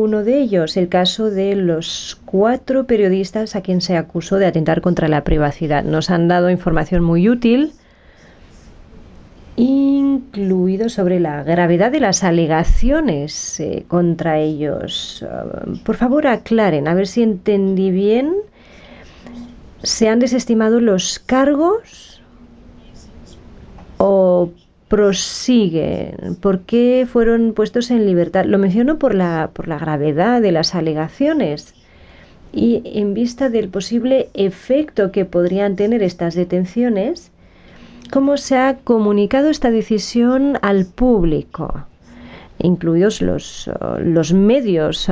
uno de ellos, el caso de los 4 periodistas a quien se acusó de atentar contra la privacidad. Nos han dado información muy útil, incluido sobre la gravedad de las alegaciones contra ellos. Por favor, aclaren, a ver si entendí bien. ¿Se han desestimado los cargos o prosiguen? ¿Por qué fueron puestos en libertad? Lo menciono por la gravedad de las alegaciones y en vista del posible efecto que podrían tener estas detenciones. ¿Cómo se ha comunicado esta decisión al público, incluidos los medios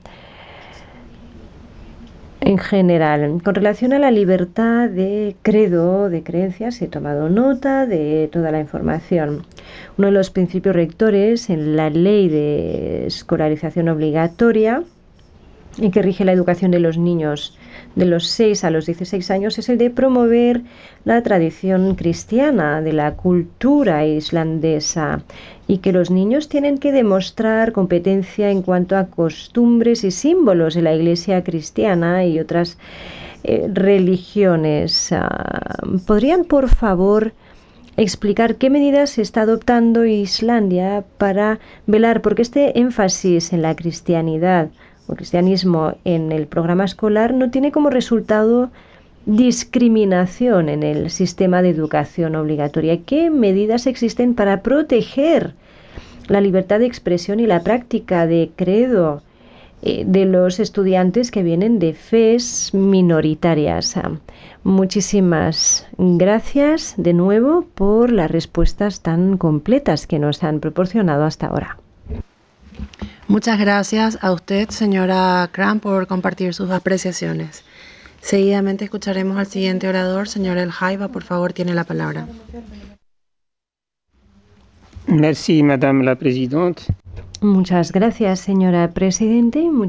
en general? Con relación a la libertad de credo, de creencias, he tomado nota de toda la información. Uno de los principios rectores en la ley de escolarización obligatoria y que rige la educación de los niños de los 6 a los 16 años es el de promover la tradición cristiana, de la cultura islandesa, y que los niños tienen que demostrar competencia en cuanto a costumbres y símbolos de la Iglesia cristiana y otras religiones. ¿Podrían, por favor, explicar qué medidas se está adoptando Islandia para velar porque este énfasis en la cristianidad o cristianismo en el programa escolar no tiene como resultado discriminación en el sistema de educación obligatoria? ¿Qué medidas existen para proteger la libertad de expresión y la práctica de credo de los estudiantes que vienen de fes minoritarias? Muchísimas gracias de nuevo por las respuestas tan completas que nos han proporcionado hasta ahora. Muchas gracias a usted, señora Cram, por compartir sus apreciaciones. Seguidamente escucharemos al siguiente orador, señor El Jaiba, por favor, tiene la palabra. Merci, Madame la Présidente. Muchas gracias, señora Presidente.